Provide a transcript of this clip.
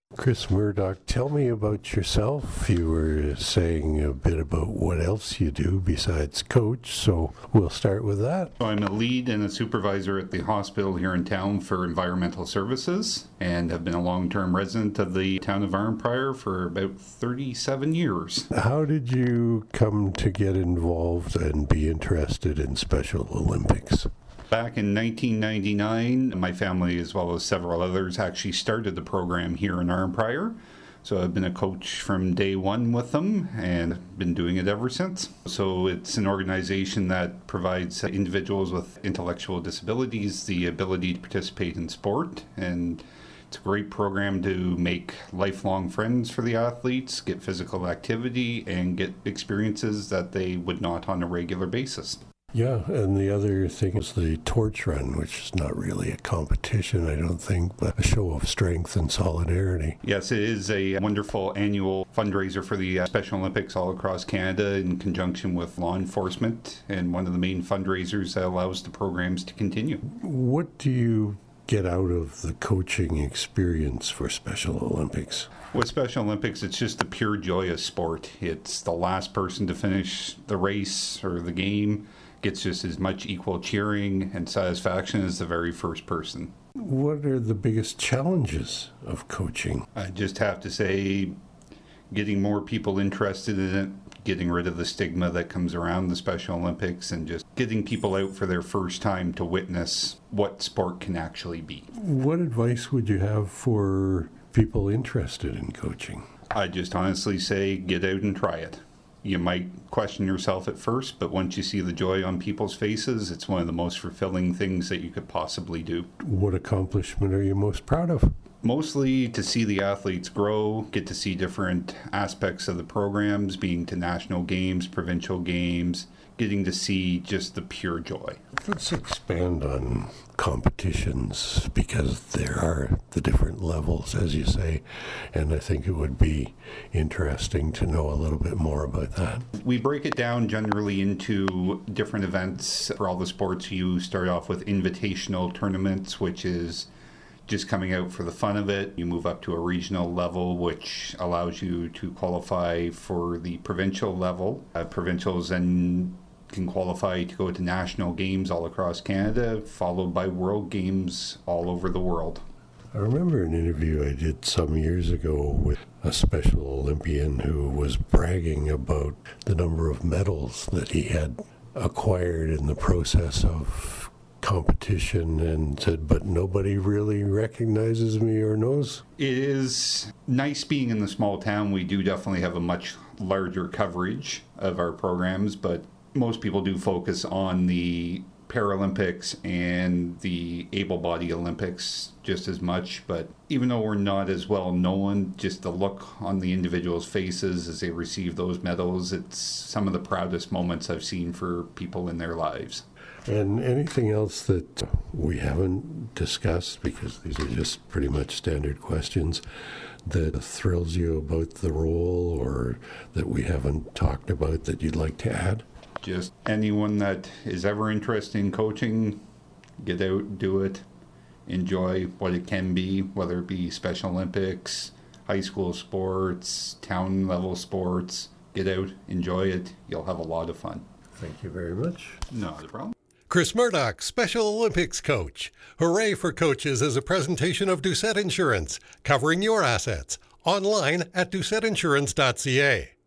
Chris Murdoch, tell me about yourself. You were saying a bit about what else you do besides coach, so we'll start with that. So I'm a lead and a supervisor at the hospital here in town for environmental services and have been a long-term resident of the town of Arnprior for about 37 years. How did you come to get involved and be interested in Special Olympics? Back in 1999, my family, as well as several others, actually started the program here in Arnprior. So I've been a coach from day one with them and been doing it ever since. So it's an organization that provides individuals with intellectual disabilities the ability to participate in sport, and it's a great program to make lifelong friends for the athletes, get physical activity, and get experiences that they would not on a regular basis. Yeah, and the other thing is the torch run, which is not really a competition, I don't think, but a show of strength and solidarity. Yes, it is a wonderful annual fundraiser for the Special Olympics all across Canada in conjunction with law enforcement, and one of the main fundraisers that allows the programs to continue. What do you get out of the coaching experience for Special Olympics? With Special Olympics, it's just the pure joy of sport. It's the last person to finish the race or the game gets just as much equal cheering and satisfaction as the very first person. What are the biggest challenges of coaching? I just have to say, getting more people interested in it, getting rid of the stigma that comes around the Special Olympics, and just getting people out for their first time to witness what sport can actually be. What advice would you have for people interested in coaching? I just honestly say, get out and try it. You might question yourself at first, but once you see the joy on people's faces, it's one of the most fulfilling things that you could possibly do. What accomplishment are you most proud of? Mostly to see the athletes grow, get to see different aspects of the programs, being to national games, provincial games, getting to see just the pure joy. Let's expand on competitions, because there are the different levels, as you say, and I think it would be interesting to know a little bit more about that. We break it down generally into different events. For all the sports, you start off with invitational tournaments, which is just coming out for the fun of it. You move up to a regional level, which allows you to qualify for the provincial level. Provincials then can qualify to go to national games all across Canada, followed by world games all over the world. I remember an interview I did some years ago with a Special Olympian who was bragging about the number of medals that he had acquired in the process of competition, and said, but nobody really recognizes me or knows. It is nice being in the small town. We do definitely have a much larger coverage of our programs, but most people do focus on the Paralympics and the able-bodied Olympics just as much, but even though we're not as well known, just the look on the individuals' faces as they receive those medals, it's some of the proudest moments I've seen for people in their lives. And anything else that we haven't discussed, because these are just pretty much standard questions, that thrills you about the role or that we haven't talked about that you'd like to add? Just anyone that is ever interested in coaching, get out, do it, enjoy what it can be, whether it be Special Olympics, high school sports, town level sports. Get out, enjoy it. You'll have a lot of fun. Thank you very much. Not a problem. Chris Murdoch, Special Olympics coach. Hooray for Coaches is a presentation of Doucette Insurance, covering your assets. Online at doucetteinsurance.ca.